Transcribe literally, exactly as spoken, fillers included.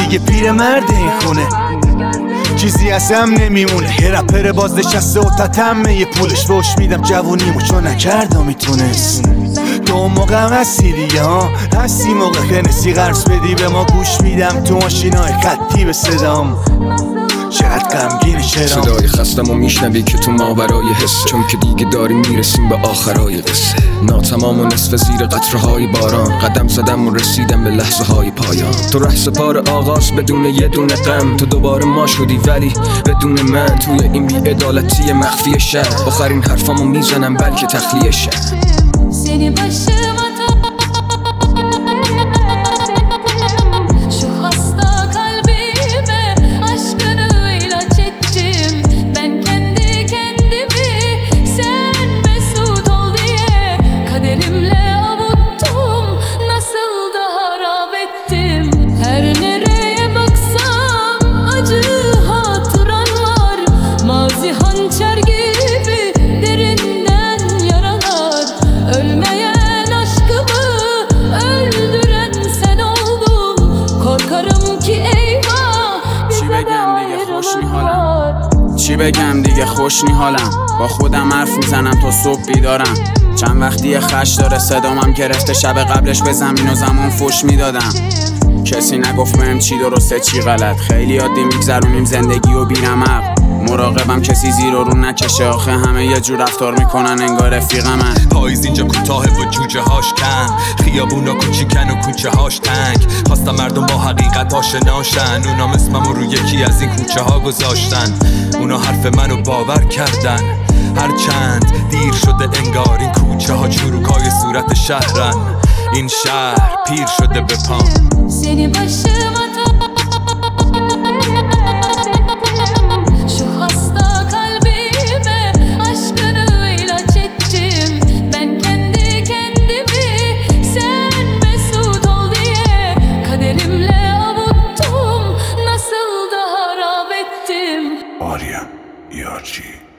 دیگه پیر مرد این خونه، چیزی از هم نمیمونه. یه رپر باز نشسته و تتمه یه پولش فوش میدم جوونیمو چون نکردم میتونست. تو اون موقع هم هستی دیگه ها، هستی موقع خنسی قرص بدی به ما گوش میدم تو ماشینای خطی به صدام. چقدر غمگینه چرا صدای خستم و میشنوی که تو ماورای حس، چون که دیگه داریم میرسیم به آخرای قصه. ناتمام و نصف زیر قطرهای باران، قدم زدم و رسیدم به لحظه های پایان. تو ره سپار آغاز بدون یه دونه غم، تو دوباره ما شدی ولی بدون من. توی این بی‌عدالتی مخفی شهر، آخرین حرفامو میزنم بلکه تخلیه شهر. Seni başıma şu hasta kalbime aşkını ilaç ettim. Ben kendi kendimi sen mesut ol diye kaderimle avuttum. Nasıl da harap ettim. Her nereye baksam acı hatıralar, mazi hançer gibi derinden yaralar. Ölmeyen aşkımı öldüren sen oldun. Korkarım ki eyvah bize de ayrılırlar. چی بگم دیگه خوش نیحالم، با خودم حرف میزنم تا صبح بیدارم. چند وقتی خش داره صدامم گرفته، شب قبلش به زمین و زمان فوش میدادم. کسی نگفت بهم چی درسته چی غلط، خیلی عادی میگذرونیم زندگی و بیرمق. مراقبم کسی زیر و رو نکشه، آخه همه یه جور رفتار میکنن انگار رفیقمن. پاییز اینجا کوتاه و جوجه هاش کم، خیابونا کوچیکن و کوچه هاش تنگ. خواستم مردم با حقیقت آشناشن، اونا اسممو رو یکی از این کوچه ها گذاشتن. اونا حرف منو باور کردن، هرچند دیر شده انگار این کوچه ها چروکای صورت شهرن. این شهر پیر شده به پام. Seni başıma şu hasta kalbime aşkını ilaç ettim. Ben kendi kendimi sen mesut ol diye kaderimle avuttum. Nasıl da harap ettim. Arya Yarci